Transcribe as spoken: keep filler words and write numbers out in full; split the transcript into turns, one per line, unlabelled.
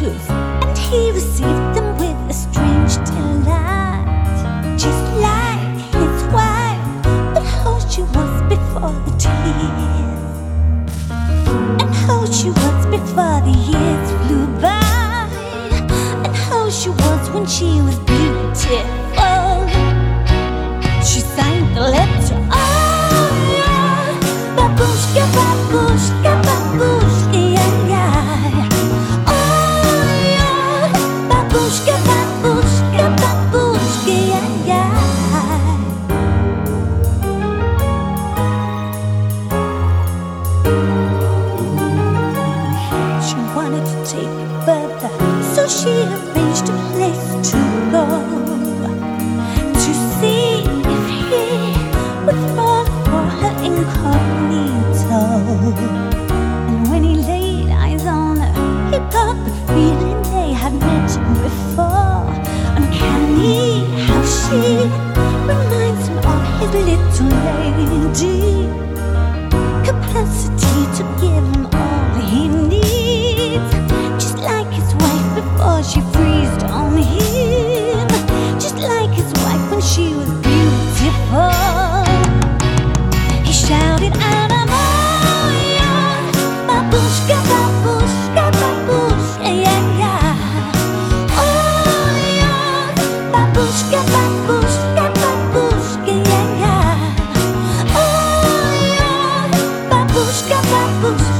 news, and he received them with a strange delight. Just like his wife, but how she was before the tears, and how she was before the years flew by, and how she was when she was beautiful. She signed the letter, oh yeah, babushka, babushka, babushka, yeah, yeah. Oh yeah, babushka, babushka, babushka, yeah, yeah. She wanted to take it further, so she arranged a place to go, to see if he would fall for her incognito. And when he laid eyes on her, he got the feeling they had met before. Uncanny how she reminds him of his little lady, capacity to give him all he needs, just like his wife before she freezed on him, just like his wife when she was beautiful. He shouted out, oh yeah, babushka, babushka, babushka, yeah, yeah. Oh yeah, babushka, babushka, babushka, yeah, yeah. Oh yeah, babushka, babushka.